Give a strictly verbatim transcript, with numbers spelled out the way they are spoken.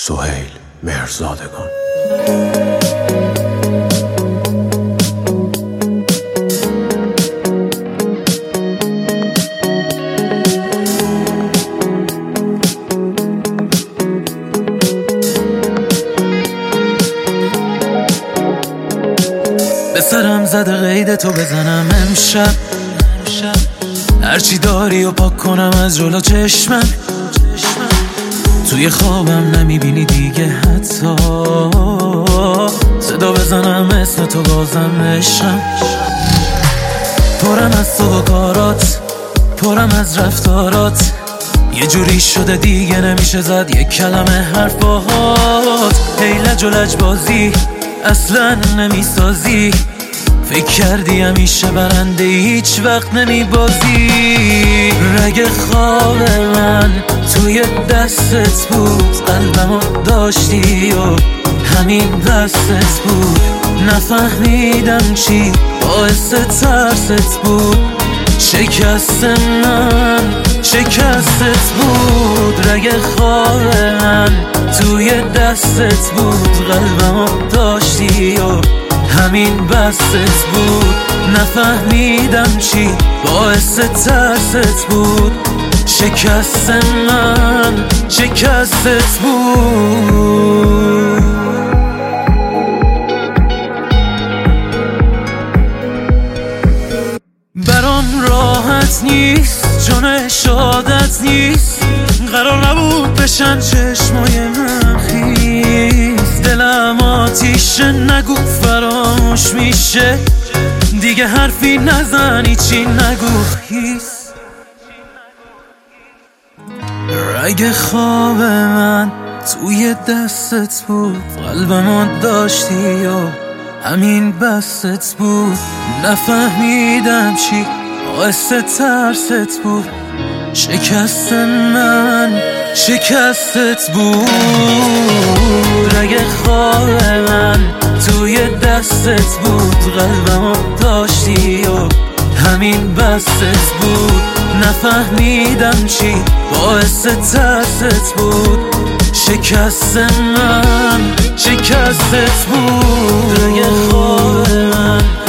سهیل مهرزادگان. به سرم زده قید تو بزنم امشب، هرچی داری و پاک کنم از جلو چشمم. توی خوابم نمیبینی دیگه حتی، صدا بزنم اسم تو بازم عشقم. پرم از تو و کارات، پرم از رفتارات، یه جوری شده دیگه نمیشه زد یک کلمه حرف باهات. هیلج و لجبازی اصلا نمیسازی، فکر کردی همیشه برنده هیچ وقت نمیبازی. رگ خواب من توی دستت بود، قلبمو داشتی و همین دستت بود. نفهمیدم چی باعث ترست بود، شکست من شکستت بود. رگ خواب من توی دستت بود، قلبمو داشتی و همین بستت بود. نفهمیدم چی باعث ترست بود، شکست من شکستت بود. برام راحت نیست، چون شادت نیست، قرار نبود بشن چشمای من خیس. دلم آتیشه نگو فراموش میشه، دیگه حرفی نزنی چی نگو هیس. رگ خواب من توی دستت بود، قلبمو داشتی و همین بستت بود. نفهمیدم چی باعث ترست بود، شکست من شکستت بود. رگ خواب من توی دستت بود، قلبمو داشتی و همین بستت بود. نفهمیدم چی باعث ترست بود، شکست من شکستت بود. رگ خواب من